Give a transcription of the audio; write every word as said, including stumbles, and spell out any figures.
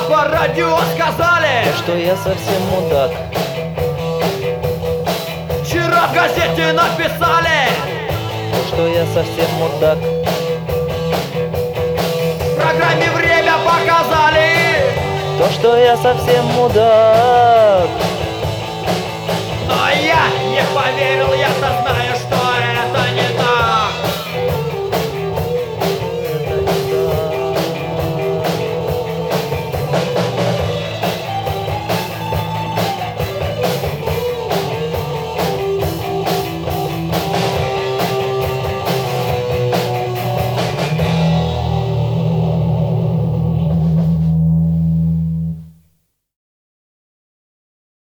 по радио сказали, что я совсем мудак. Вчера в газете написали, что я совсем мудак. В программе «Время» показали, то, что я совсем мудак. но я не поверил, я сознался.